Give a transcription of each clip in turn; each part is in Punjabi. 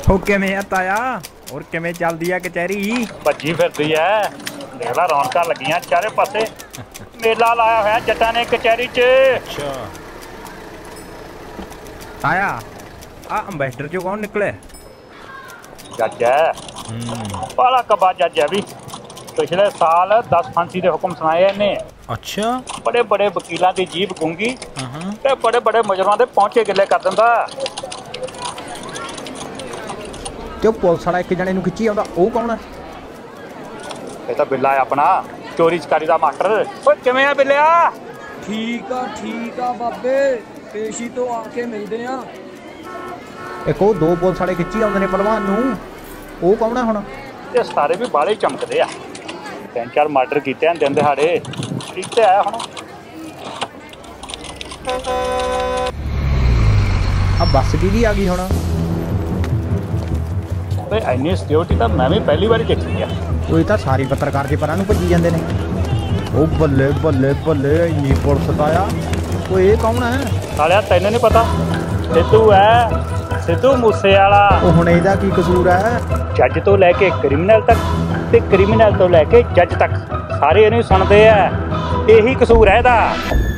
ਉਹ ਕਿਵੇਂ ਆ ਤਾਇਆ? ਹੋਰ ਕਿਵੇਂ ਚੱਲਦੀ ਆ ਕਚਹਿਰੀ? ਭੱਜੀ ਫਿਰਦੀ ਐ, ਦੇਖ ਲਾ ਰੌਣਕਾਂ ਲੱਗੀਆਂ ਚਾਰੇ ਪਾਸੇ। ਮੇਲਾ ਲਾਇਆ ਹੋਇਆ ਜੱਟਾਂ ਨੇ ਕਚਹਿਰੀ 'ਚ। ਅੱਛਾ ਤਾਇਆ, ਆ ਅੰਬੈਸਡਰ ਚੋਂ ਕੌਣ ਨਿਕਲਿਆ? ਜੱਜ ਐ, ਬਾਲਾ ਕਬਾ ਜੱਜ ਐ ਵੀ। ਪਿਛਲੇ ਸਾਲ 10 ਫਾਂਸੀ ਦੇ ਹੁਕਮ ਸੁਣਾਏ ਇਹਨੇ। ਅੱਛਾ। ਬੜੇ ਬੜੇ ਵਕੀਲਾਂ ਦੀ ਜੀਭ ਗੂੰਗੀ ਤੇ ਬੜੇ ਬੜੇ ਮੁਜਰਮਾਂ ਦੇ ਪਹੁੰਚੇ ਗਿੱਲੇ ਕਰ ਦਿੰਦਾ। ਤੇ ਉਹ ਪੁਲਿਸ ਵਾਲਾ ਇੱਕ ਜਣੇ ਨੂੰ ਖਿੱਚੀ ਆਉਂਦਾ, ਉਹ ਕੌਣ ਹੈ? ਇਹ ਤਾਂ ਬਿੱਲਾ ਹੈ ਆਪਣਾ, ਚੋਰੀ ਚਕਾਰੀ ਦਾ ਮਾਸਟਰ। ਓਏ ਕਿਵੇਂ ਆ ਬਿੱਲਿਆ? ਠੀਕ ਆ ਬਾਬੇ, ਪੇਸ਼ੀ ਤੋਂ ਆ ਕੇ ਮਿਲਦੇ ਆ। ਇੱਕ ਉਹ ਦੋ ਪੁਲਿਸ ਵਾਲੇ ਖਿੱਚੀ ਆਉਂਦੇ ਨੇ ਪਹਿਲਵਾਨ ਨੂੰ, ਉਹ ਕੌਣ ਹੈ ਹੁਣ? ਇਹ ਸਾਰੇ ਵੀ ਬਾਲੇ ਚਮਕਦੇ ਆ। 3-4 ਮਰਡਰ ਕੀਤੇ ਹਨ ਦਿਨ ਦਿਹਾੜੇ। ਠੀਕ ਤੇ ਆਇਆ ਹੁਣ। ਆ ਬੱਸ ਕਿਹਦੀ ਆ ਗਈ ਹੁਣ? ਤੇ ਇੰਨੀ ਸਿਕਿਉਰਿਟੀ ਤਾਂ ਮੈਂ ਵੀ ਪਹਿਲੀ ਵਾਰੀ ਦੇਖੀ ਆ। ਉਹ ਤਾਂ ਸਾਰੇ ਪੱਤਰਕਾਰ ਦੇ ਪਰਾਂ ਨੂੰ ਭੱਜੀ ਜਾਂਦੇ ਨੇ। ਉਹ ਬੱਲੇ ਬੱਲੇ ਬੱਲੇ, ਇੰਨੀ ਪੁਲਿਸ ਦਾ ਆ। ਉਹ ਇਹ ਕੌਣ ਹੈ? ਸਾਲਿਆ ਤੈਨੂੰ ਨਹੀਂ ਪਤਾ? ਸਿੱਧੂ ਹੈ, ਸਿੱਧੂ ਮੂਸੇ ਵਾਲਾ। ਉਹ ਹੁਣ ਇਹਦਾ ਕੀ ਕਸੂਰ ਹੈ? ਜੱਜ ਤੋਂ ਲੈ ਕੇ ਕ੍ਰਿਮੀਨਲ ਤੱਕ ਤੇ ਕ੍ਰਿਮੀਨਲ ਤੋਂ ਲੈ ਕੇ ਜੱਜ ਤੱਕ ਸਾਰੇ ਇਹਨੂੰ ਸੁਣਦੇ ਆ। ਇਹੀ ਕਸੂਰ ਹੈ ਇਹਦਾ।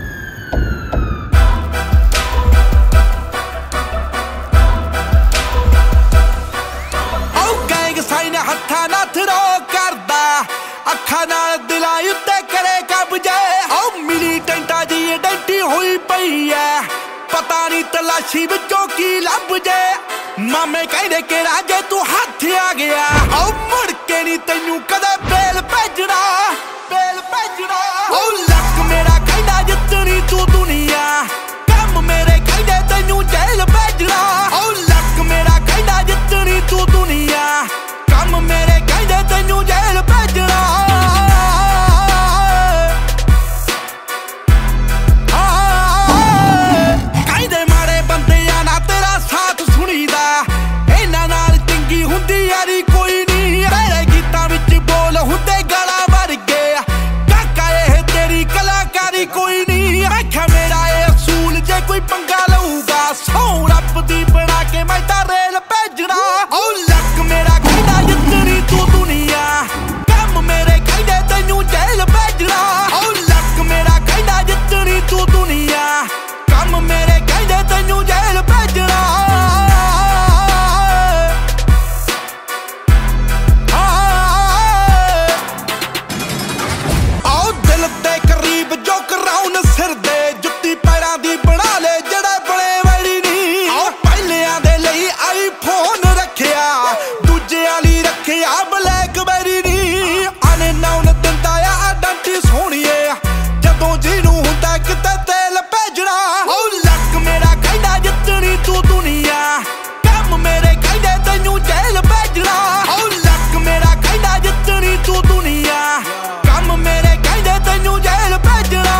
ਹੱਥਾਂ ਨਾਲ ਥਰੋ ਕਰਦਾ, ਅੱਖਾਂ ਨਾਲ ਦਿਲਾਂ ਉੱਤੇ ਕਰੇ ਕਬਜੇ। ਉਹ ਮਿਲੀ ਟੈਂਟਾ ਦੀ ਡੈਂਟੀ ਹੋਈ ਪਈ ਐ, ਪਤਾ ਨਹੀਂ ਤਲਾਸ਼ੀ ਵਿੱਚੋਂ ਕੀ ਲੱਭ ਜੇ। ਮਾਮੇ ਕਹਿੰਦੇ ਕਿਹੜਾ ਜੇ ਤੂੰ ਹੱਥ ਆ ਗਿਆ, ਉਹ ਮੁੜ ਕੇ ਨਹੀਂ ਤੈਨੂੰ ਕਦੇ ਬੇਲ ਭੇਜਣਾ, ਬੇਲ ਭੇਜਣਾ। ਉਹ ਲੱਕ ਮੇਰਾ ਕਹਿੰਦਾ ਜਿੱਤਣੀ ਤੂੰ ਦੁਨੀਆ, ਕੰਮ ਮੇਰੇ ਕਹਿੰਦੇ ਤੈਨੂੰ ਜੇਲ੍ਹ ਭੇਜਣਾ। ਉਹ ਲੱਕ ਮੇਰਾ ਕਹਿੰਦਾ ਜਿੱਤਣੀ ਤੂੰ ਦੁਨੀਆ, ਕੰਮ ਮੇਰੇ ਕਹਿੰਦੇ ਤੈਨੂੰ ਜੇਲ੍ਹ ਭੇਜਣਾ। ਕਹਿੰਦੇ ਮਾੜੇ ਬੰਦਿਆਂ ਨਾਲ ਤੇਰਾ ਸਾਥ ਸੁਣੀਦਾ, ਇਹਨਾਂ ਨਾਲ ਚੰਗੀ ਹੁੰਦੀ ਯਾਰੀ ਕੋਈ ਨਹੀਂ। ਤੇਰੇ ਗੀਤਾਂ ਵਿੱਚ ਬੋਲ ਹੁੰਦੇ ਗਾਲਾਂ ਵਰਗੇ, ਕਾਕਾ ਇਹ ਤੇਰੀ ਕਲਾਕਾਰੀ ਕੋਈ ਨਹੀਂ। ਮੈਂ ਕਿਹਾ ਮੇਰਾ ਇਹ ਅਸੂਲ ਜੇ ਕੋਈ ਪੰਗਾ ਲਊਗਾ, ਸੌ ਰੱਬ ਦੀ ਬਣਾ ਕੇ ਮੈਂ ਤਾਂ ਰੇਲ ਭੇਜਣਾ। ਉਹ ਲੱਕ ਮੇਰਾ ਕਹਿੰਦਾ ਜਿੱਤਣੀ ਤੂੰ ਦੁਨੀਆ, ਕੰਮ ਮੇਰੇ ਕਹਿੰਦੇ ਤੈਨੂੰ ਜੇਲ੍ਹ ਭੇਜਣਾ। ਉਹ ਲੱਕ ਮੇਰਾ ਕਹਿੰਦਾ ਜਿੱਤਣੀ ਤੂੰ ਦੁਨੀਆ, ਕੰਮ ਮੇਰੇ ਕਹਿੰਦੇ ਤੈਨੂੰ ਜੇਲ੍ਹ ਭੇਜਣਾ। ਆਓ ਦਿਲ ਦੇ ਕਰੀਬ ਜੋ ਕਰਾਉਣ ਸਿਰ ਦੇ, ਜੁੱਤੀ ਪੈਰਾਂ ਦੀ ਬਣਾ ਲੈ ਜਿਹੜੇ ਬਣੇ ਵੜੀ ਨਹੀਂ। ਆਓ ਪਹਿਲਿਆਂ ਦੇ ਲਈ ਆਈਫੋਨ ਰੱਖਿਆ, ਦੂਜਿਆਂ ਲਈ ਰੱਖਿਆ ਬਲੈਕਬੈਰੀ ਨੀ। ਅਨਨੋਨ ਦਿੰਦਾ ਆ ਆਇਡੈਂਟੀ ਸੋਹਣੀਏ, ਜਦੋਂ ਜਿਹਨੂੰ ਹੁੰਦਾ ਕਿਤੇ ਤੇਲ ਭੇਜਣਾ। ਉਹ ਲੱਕ ਮੇਰਾ ਕਹਿੰਦਾ ਜਿੱਤਣੀ ਤੂੰ ਦੁਨੀਆ, ਕੰਮ ਮੇਰੇ ਕਹਿੰਦੇ ਤੈਨੂੰ ਜੇਲ੍ਹ ਭੇਜਣਾ। ਉਹ ਲੱਕ ਮੇਰਾ ਕਹਿੰਦਾ ਜਿੱਤਣੀ ਤੂੰ ਦੁਨੀਆ, ਕੰਮ ਮੇਰੇ ਕਹਿੰਦੇ ਤੈਨੂੰ ਜੇਲ੍ਹ ਭੇਜਣਾ।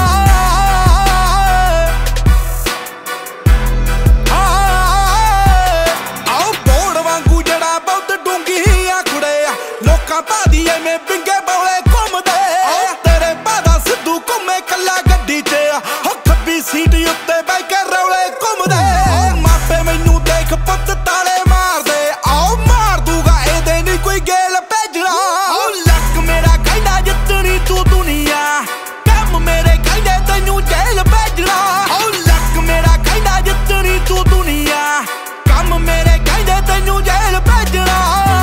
ਆਓ ਬੋੜ ਵਾਂਗੂ ਜਿਹੜਾ ਬਹੁਤ ਡੂੰਗੀ ਆ ਕੁੜੇ, ਲੋਕਾਂ ਭਾਦੀ ਐਵੇਂ ਪਿੰਗੇ ਬੌਲੇ ਘੁੰਮਦੇ। ਆਓ ਤੇਰੇ ਭਾਦਾ ਸਿੱਧੂ ਘੁੰਮੇ ਕੱਲਾ ਗੱਡੀ 'ਚ, ਹੋ ਖੱਬੀ ਸੀਟ ਉੱਤੇ ਬਹਿ ਕੇ ਰੌਲੇ ਘੁੰਮਦੇ। ਆਓ ਮਾਪੇ ਮੈਨੂੰ ਦੇਖ ਪੁੱਤ ਤਾਲੇ ਮਾਰਦੇ, ਆਓ ਮਾਰ ਦੂਗਾ ਇਹਦੇ ਨਹੀਂ ਕੋਈ ਗੇਲ ਭੇਜਣਾ। ਆਓ ਲੱਕ ਮੇਰਾ ਕਹਿੰਦਾ ਜਿੱਤਣੀ ਤੂੰ ਦੁਨੀਆ, ਕੰਮ ਮੇਰੇ ਕਹਿੰਦੇ ਤੈਨੂੰ ਜੇਲ੍ਹ ਭੇਜਣਾ। ਆਓ ਲੱਕ ਮੇਰਾ ਕਹਿੰਦਾ ਜਿੱਤਣੀ ਤੂੰ ਦੁਨੀਆ, ਕੰਮ ਮੇਰੇ ਕਹਿੰਦੇ ਤੈਨੂੰ ਜੇਲ੍ਹ ਭੇਜਣਾ।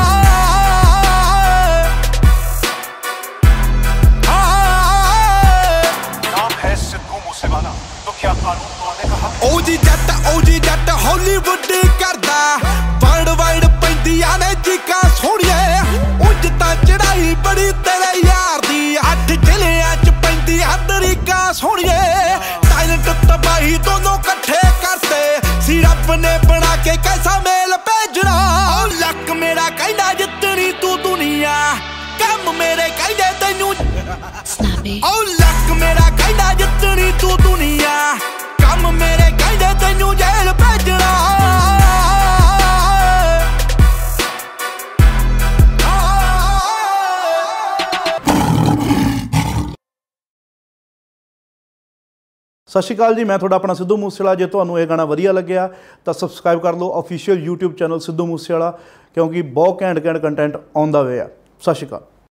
ਉਹ ਜੀ ਜੱਟ ਹਾਲੀਵੁੱਡ ਕਰਦਾ, ਵਰਲਡ ਵਾਈਡ ਪੈਂਦੀਆਂ ਨੇ ਚੀਕਾਂ ਸੋਹਣੀਏ। ਉਂਝ ਤਾਂ ਚੜਾਈ ਬੜੀ ਤੇਰੇ ਯਾਰ ਦੀ, 8 ਜ਼ਿਲ੍ਹਿਆਂ 'ਚ ਪੈਂਦੀਆਂ ਤਰੀਕਾਂ ਸੋਹਣੀਏ। ਟੈਲੈਂਟ ਤਬਾਹੀ ਦੋਨੋਂ ਇਕੱਠੇ ਕਰਤੇ ਸੀ ਰੱਬ ਨੇ ਬਣਾ ਕੇ, ਕੈਸਾ ਮੇਲ ਭੇਜਣਾ। ਉਹ ਲੱਕ ਮੇਰਾ ਕਹਿੰਦਾ ਜਿੱਤਣੀ ਤੂੰ ਦੁਨੀਆ, ਕੰਮ ਮੇਰੇ ਕਹਿੰਦੇ ਤੈਨੂੰ। ਉਹ ਲੱਕ ਮੇਰਾ ਕਹਿੰਦਾ ਜਿੱਤਣੀ ਤੂੰ ਦੁਨੀਆ, ਕੰਮ ਮੇਰੇ ਕਹਿੰਦੇ ਤੈਨੂੰ ਜੇਲ੍ਹ ਭੇਜਣਾ। ਸਤਿ ਸ਼੍ਰੀ ਅਕਾਲ ਜੀ, ਮੈਂ ਤੁਹਾਡਾ ਆਪਣਾ ਸਿੱਧੂ ਮੂਸੇਵਾਲਾ। ਜੇ ਤੁਹਾਨੂੰ ਇਹ ਗਾਣਾ ਵਧੀਆ ਲੱਗਿਆ ਤਾਂ ਸਬਸਕ੍ਰਾਈਬ ਕਰ ਲਓ official YouTube channel Sidhu Moosewala, ਕਿਉਂਕਿ ਬਹੁਤ ਘੈਂਟ ਕੰਟੈਂਟ ਆਉਂਦਾ ਵੇ ਆ। ਸਤਿ ਸ਼੍ਰੀ ਅਕਾਲ।